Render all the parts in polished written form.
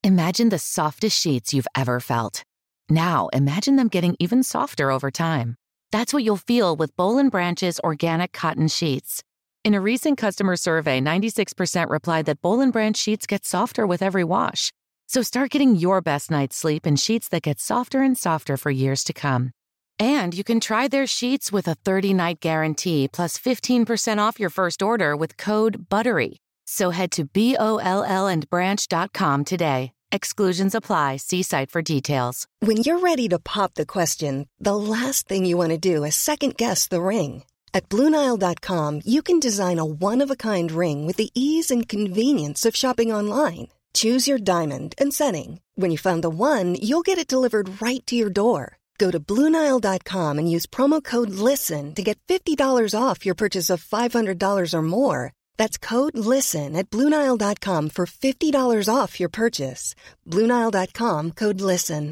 Imagine the softest sheets you've ever felt. Now, imagine them getting even softer over time. That's what you'll feel with Boll & Branch's organic cotton sheets. In a recent customer survey, 96% replied that Boll & Branch sheets get softer with every wash. So start getting your best night's sleep in sheets that get softer and softer for years to come. And you can try their sheets with a 30-night guarantee plus 15% off your first order with code BUTTERY. So head to BOLLandbranch.com today. Exclusions apply. See site for details. When you're ready to pop the question, the last thing you want to do is second-guess the ring. At BlueNile.com, you can design a one-of-a-kind ring with the ease and convenience of shopping online. Choose your diamond and setting. When you find the one, you'll get it delivered right to your door. Go to BlueNile.com and use promo code LISTEN to get $50 off your purchase of $500 or more. That's code LISTEN at BlueNile.com for $50 off your purchase. BlueNile.com, code LISTEN.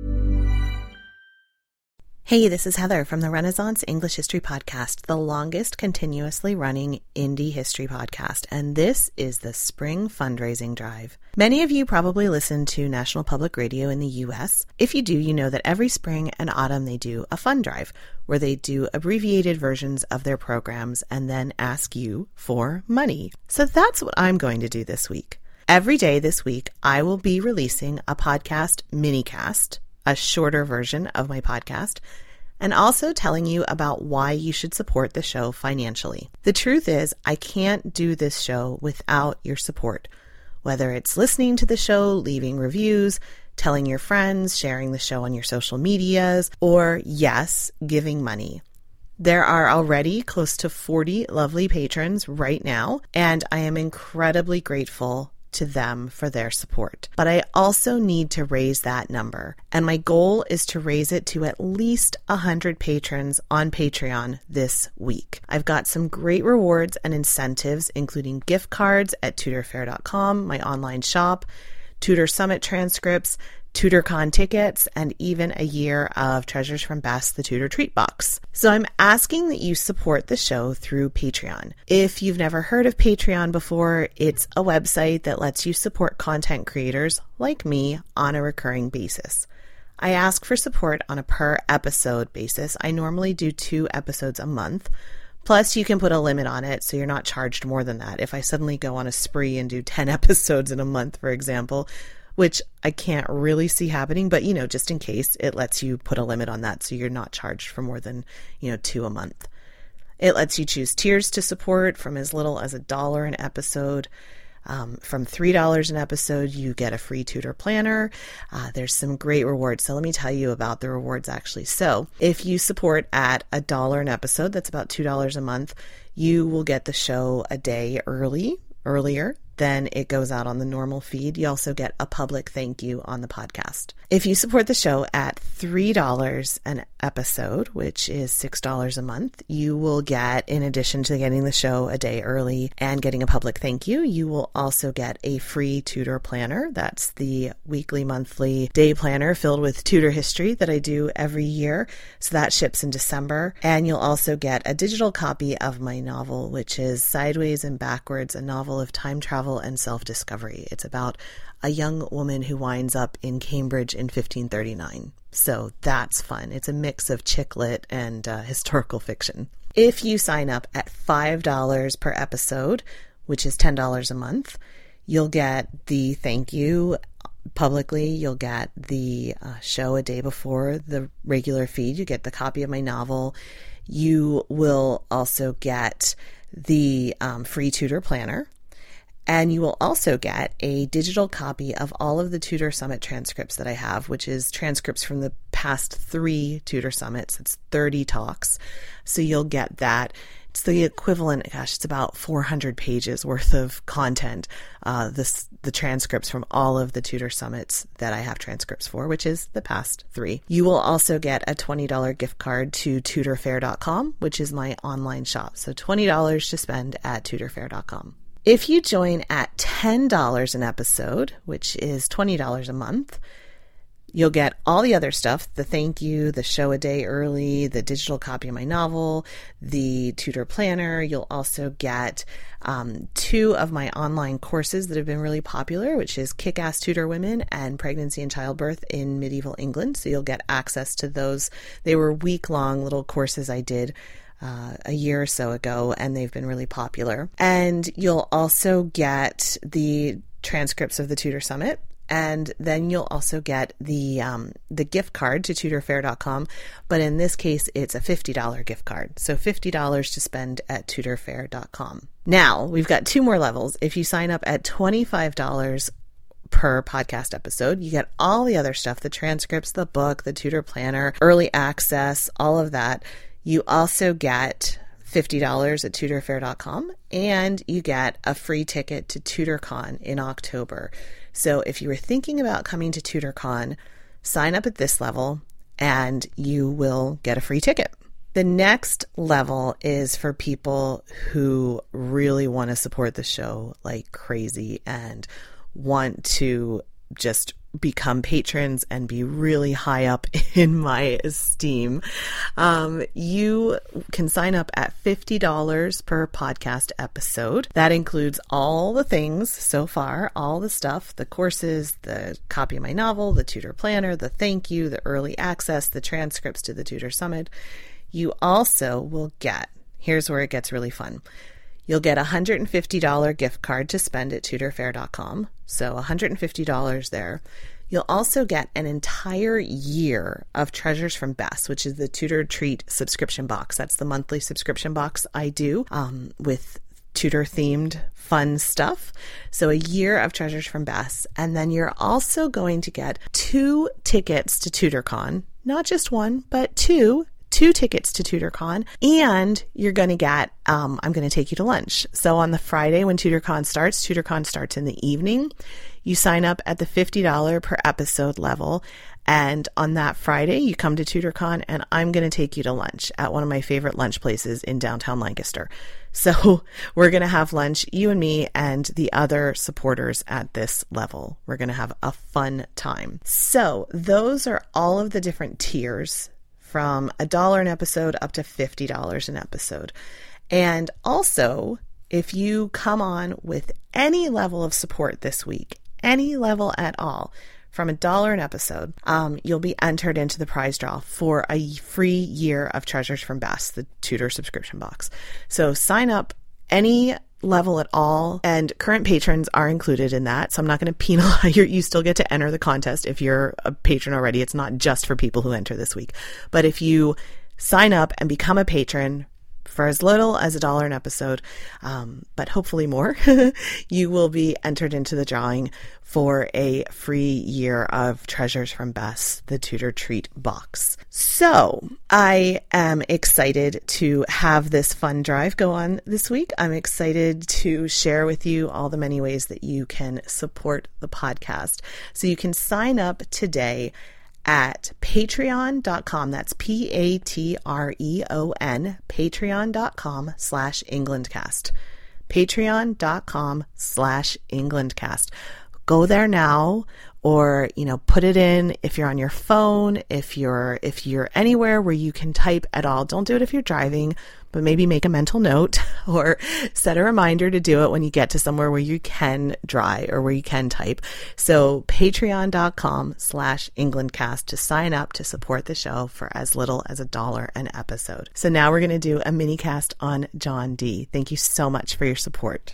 Hey, this is Heather from the Renaissance English History Podcast, the longest continuously running indie history podcast, and this is the Spring Fundraising Drive. Many of you probably listen to National Public Radio in the U.S. If you do, you know that every spring and autumn they do a fund drive, where they do abbreviated versions of their programs and then ask you for money. So that's what I'm going to do this week. Every day this week, I will be releasing a podcast minicast, a shorter version of my podcast, and also telling you about why you should support the show financially. The truth is, I can't do this show without your support, whether it's listening to the show, leaving reviews, telling your friends, sharing the show on your social medias, or yes, giving money. There are already close to 40 lovely patrons right now, and I am incredibly grateful to them for their support. But I also need to raise that number, and my goal is to raise it to at least 100 patrons on Patreon this week. I've got some great rewards and incentives, including gift cards at tutorfair.com, my online shop, Tutor Summit transcripts, TutorCon tickets, and even a year of Treasures from Best, the Tutor Treat Box. So I'm asking that you support the show through Patreon. If you've never heard of Patreon before, it's a website that lets you support content creators like me on a recurring basis. I ask for support on a per episode basis. I normally do 2 episodes a month. Plus, you can put a limit on it so you're not charged more than that. If I suddenly go on a spree and do 10 episodes in a month, for example, which I can't really see happening, but, just in case, it lets you put a limit on that so you're not charged for more than, 2 a month. It lets you choose tiers to support from as little as $1 an episode. From $3 an episode, you get a free tutor planner. There's some great rewards. So let me tell you about the rewards actually. So if you support at $1 an episode, that's about $2 a month, you will get the show a day earlier than it goes out on the normal feed. You also get a public thank you on the podcast. If you support the show at $3 an episode, which is $6 a month, you will get, in addition to getting the show a day early and getting a public thank you, you will also get a free tutor planner. That's the weekly, monthly day planner filled with tutor history that I do every year. So that ships in December. And you'll also get a digital copy of my novel, which is Sideways and Backwards, a novel of time travel and self-discovery. It's about a young woman who winds up in Cambridge in 1539. So that's fun. It's a mix of chick lit and historical fiction. If you sign up at $5 per episode, which is $10 a month, you'll get the thank you publicly. You'll get the show a day before the regular feed. You get the copy of my novel. You will also get the free tutor planner. And you will also get a digital copy of all of the Tutor Summit transcripts that I have, which is transcripts from the past 3 Tutor Summits. It's 30 talks. So you'll get that. It's the equivalent, it's about 400 pages worth of content, the transcripts from all of the Tutor Summits that I have transcripts for, which is the past 3. You will also get a $20 gift card to tutorfair.com, which is my online shop. So $20 to spend at tutorfair.com. If you join at $10 an episode, which is $20 a month, You'll get all the other stuff, the thank you, the show a day early, the digital copy of my novel, the tutor planner. You'll also get 2 of my online courses that have been really popular, which is Kick-Ass Tutor Women and Pregnancy and Childbirth in Medieval England. So you'll get access to those. They were week-long little courses I did a year or so ago, and they've been really popular. And you'll also get the transcripts of the Tutor Summit. And then you'll also get the gift card to tutorfair.com. But in this case, it's a $50 gift card. So $50 to spend at tutorfair.com. Now, we've got 2 more levels. If you sign up at $25 per podcast episode, you get all the other stuff, the transcripts, the book, the tutor planner, early access, all of that. You also get $50 at tutorfair.com, and you get a free ticket to TutorCon in October. So if you were thinking about coming to TutorCon, sign up at this level and you will get a free ticket. The next level is for people who really want to support the show like crazy and want to just become patrons and be really high up in my esteem. You can sign up at $50 per podcast episode. That includes all the things so far, all the stuff, the courses, the copy of my novel, the tutor planner, the thank you, the early access, the transcripts to the Tutor Summit. You also will get, here's where it gets really fun. You'll get a $150 gift card to spend at tutorfair.com. So $150 there. You'll also get an entire year of Treasures from Bess, which is the Tutor Treat subscription box. That's the monthly subscription box I do with tutor-themed fun stuff. So a year of Treasures from Bess. And then you're also going to get 2 tickets to TutorCon. Not just 1, but 2 tickets to TutorCon, and you're going to get, I'm going to take you to lunch. So on the Friday when TutorCon starts in the evening. You sign up at the $50 per episode level, and on that Friday you come to TutorCon, and I'm going to take you to lunch at one of my favorite lunch places in downtown Lancaster. So we're going to have lunch, you and me and the other supporters at this level. We're going to have a fun time. So those are all of the different tiers, from $1 an episode up to $50 an episode. And also, if you come on with any level of support this week, any level at all, from $1 an episode, you'll be entered into the prize draw for a free year of Treasures from Bess, the tutor subscription box. So sign up any level at all, and current patrons are included in that. So I'm not going to penalize you. You still get to enter the contest if you're a patron already. It's not just for people who enter this week. But if you sign up and become a patron for as little as $1 an episode, but hopefully more, you will be entered into the drawing for a free year of Treasures from Bess, the Tutor Treat box. So I am excited to have this fun drive go on this week. I'm excited to share with you all the many ways that you can support the podcast. So you can sign up today at patreon.com. That's Patreon, patreon.com/EnglandCast. Patreon.com/EnglandCast. Go there now, or, put it in if you're on your phone, if you're anywhere where you can type at all. Don't do it if you're driving, but maybe make a mental note or set a reminder to do it when you get to somewhere where you can drive or where you can type. So patreon.com/EnglandCast to sign up to support the show for as little as $1 an episode. So now we're going to do a mini cast on John Dee. Thank you so much for your support.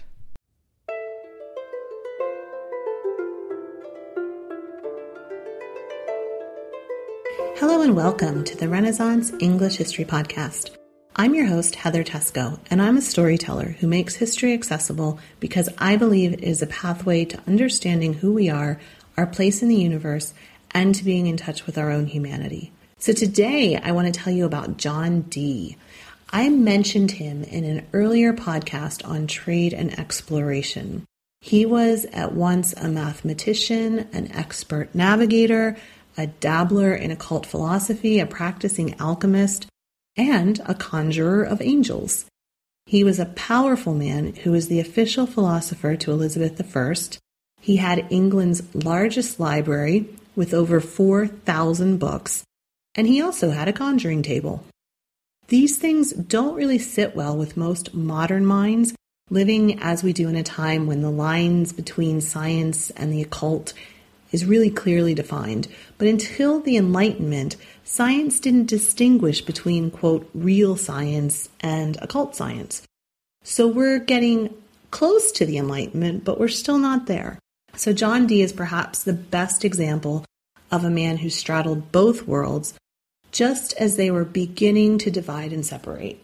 Hello and welcome to the Renaissance English History Podcast. I'm your host, Heather Tesco, and I'm a storyteller who makes history accessible because I believe it is a pathway to understanding who we are, our place in the universe, and to being in touch with our own humanity. So today I want to tell you about John Dee. I mentioned him in an earlier podcast on trade and exploration. He was at once a mathematician, an expert navigator, a dabbler in occult philosophy, a practicing alchemist, and a conjurer of angels. He was a powerful man who was the official philosopher to Elizabeth I. He had England's largest library, with over 4,000 books, and he also had a conjuring table. These things don't really sit well with most modern minds, living as we do in a time when the lines between science and the occult is really clearly defined. But until the Enlightenment, science didn't distinguish between, quote, real science and occult science. So we're getting close to the Enlightenment, but we're still not there. So John Dee is perhaps the best example of a man who straddled both worlds just as they were beginning to divide and separate.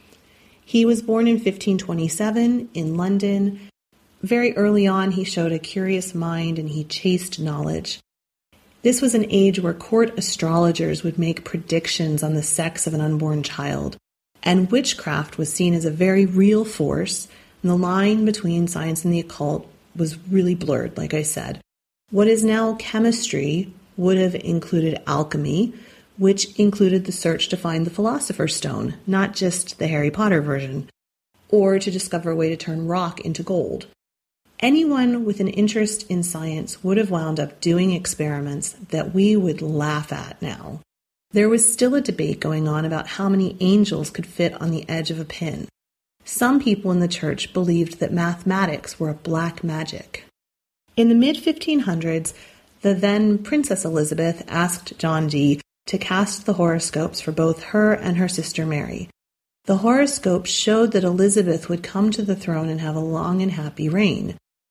He was born in 1527 in London. Very early on, he showed a curious mind and he chased knowledge. This was an age where court astrologers would make predictions on the sex of an unborn child, and witchcraft was seen as a very real force, and the line between science and the occult was really blurred, like I said. What is now chemistry would have included alchemy, which included the search to find the Philosopher's Stone, not just the Harry Potter version, or to discover a way to turn rock into gold. Anyone with an interest in science would have wound up doing experiments that we would laugh at now. There was still a debate going on about how many angels could fit on the edge of a pin. Some people in the church believed that mathematics were a black magic. In the mid-1500s, the then Princess Elizabeth asked John Dee to cast the horoscopes for both her and her sister Mary. The horoscopes showed that Elizabeth would come to the throne and have a long and happy reign.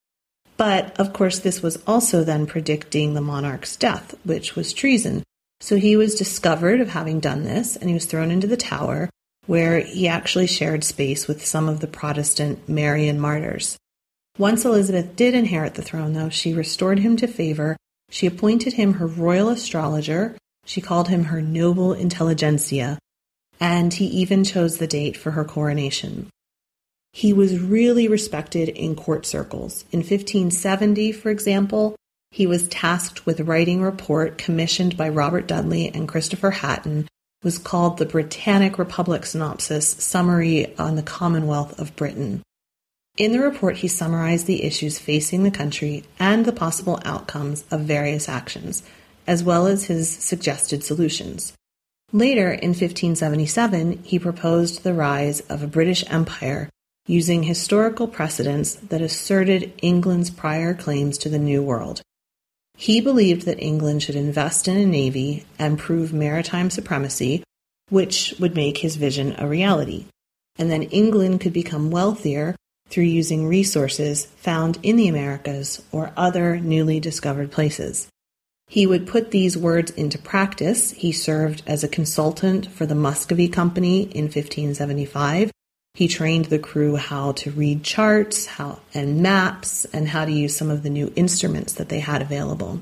But, of course, this was also then predicting the monarch's death, which was treason. So he was discovered of having done this, and he was thrown into the Tower, where he actually shared space with some of the Protestant Marian martyrs. Once Elizabeth did inherit the throne, though, she restored him to favor. She appointed him her royal astrologer. She called him her noble intelligentsia, and he even chose the date for her coronation. He was really respected in court circles. In 1570, for example, he was tasked with writing a report commissioned by Robert Dudley and Christopher Hatton, was called the Britannic Republic Synopsis, Summary on the Commonwealth of Britain. In the report, he summarized the issues facing the country and the possible outcomes of various actions, as well as his suggested solutions. Later, in 1577, he proposed the rise of a British Empire using historical precedents that asserted England's prior claims to the New World. He believed that England should invest in a navy and prove maritime supremacy, which would make his vision a reality. And then England could become wealthier through using resources found in the Americas or other newly discovered places. He would put these words into practice. He served as a consultant for the Muscovy Company in 1575. He trained the crew how to read charts and maps and how to use some of the new instruments that they had available.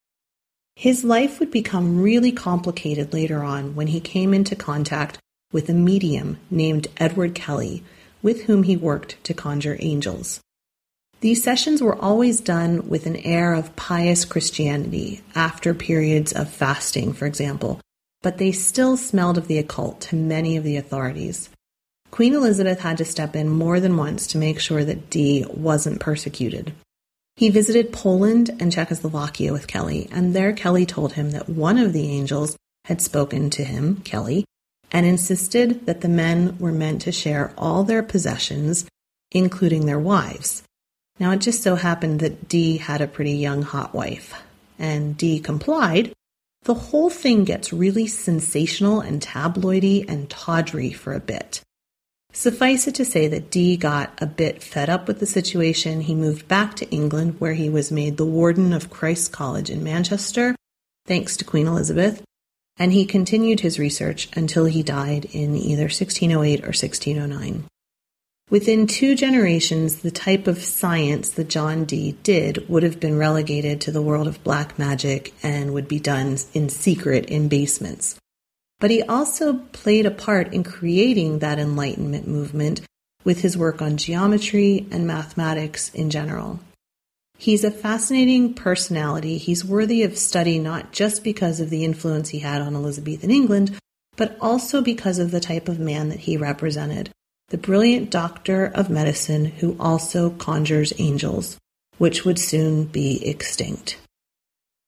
His life would become really complicated later on when he came into contact with a medium named Edward Kelly, with whom he worked to conjure angels. These sessions were always done with an air of pious Christianity after periods of fasting, for example, but they still smelled of the occult to many of the authorities. Queen Elizabeth had to step in more than once to make sure that Dee wasn't persecuted. He visited Poland and Czechoslovakia with Kelly, and there Kelly told him that one of the angels had spoken to him, Kelly, and insisted that the men were meant to share all their possessions, including their wives. Now, it just so happened that Dee had a pretty young hot wife, and Dee complied. The whole thing gets really sensational and tabloidy and tawdry for a bit. Suffice it to say that Dee got a bit fed up with the situation. He moved back to England, where he was made the warden of Christ's College in Manchester, thanks to Queen Elizabeth, and he continued his research until he died in either 1608 or 1609. Within 2 generations, the type of science that John Dee did would have been relegated to the world of black magic and would be done in secret in basements. But he also played a part in creating that Enlightenment movement with his work on geometry and mathematics in general. He's a fascinating personality. He's worthy of study not just because of the influence he had on Elizabethan England, but also because of the type of man that he represented, the brilliant doctor of medicine who also conjures angels, which would soon be extinct.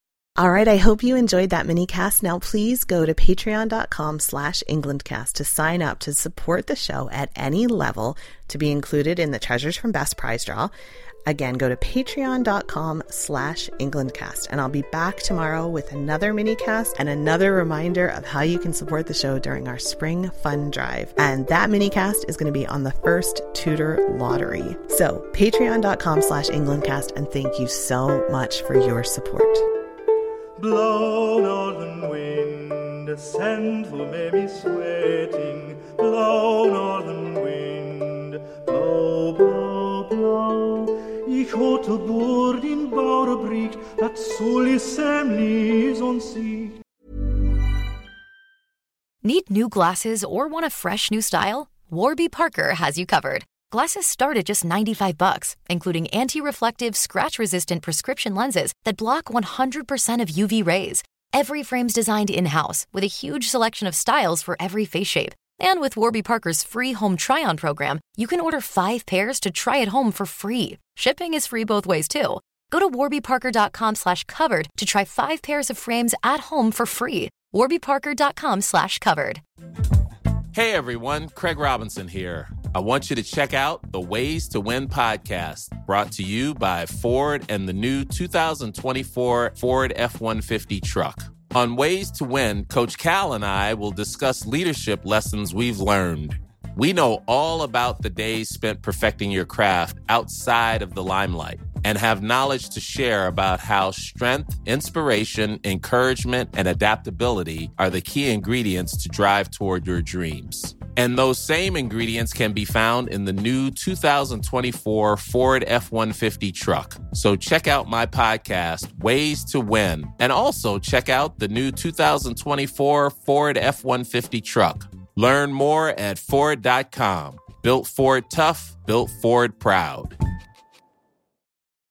All right, I hope you enjoyed that mini cast. Now, please go to patreon.com/EnglandCast to sign up to support the show at any level to be included in the Treasures from Best prize draw. Again, go to patreon.com/EnglandCast, and I'll be back tomorrow with another mini cast and another reminder of how you can support the show during our spring fun drive. And that mini cast is going to be on the first Tudor lottery. So patreon.com/EnglandCast, and thank you so much for your support. Blow, northern wind, send for me sweating. Blow, northern wind, blow, blow, blow. Ich hatte Bord in Bauerbricht, dat soll ich semnis on sea. Need new glasses or want a fresh new style? Warby Parker has you covered. Glasses start at just $95, including anti-reflective, scratch-resistant prescription lenses that block 100% of UV rays. Every frame's designed in-house with a huge selection of styles for every face shape. And with Warby Parker's free home try-on program, you can order 5 pairs to try at home for free. Shipping is free both ways, too. Go to warbyparker.com/covered to try 5 pairs of frames at home for free. warbyparker.com/covered. Hey everyone, Craig Robinson here. I want you to check out the Ways to Win podcast, brought to you by Ford and the new 2024 Ford F-150 truck. On Ways to Win, Coach Cal and I will discuss leadership lessons we've learned. We know all about the days spent perfecting your craft outside of the limelight and have knowledge to share about how strength, inspiration, encouragement, and adaptability are the key ingredients to drive toward your dreams. And those same ingredients can be found in the new 2024 Ford F-150 truck. So check out my podcast, Ways to Win, and also check out the new 2024 Ford F-150 truck. Learn more at Ford.com. Built Ford tough, built Ford proud.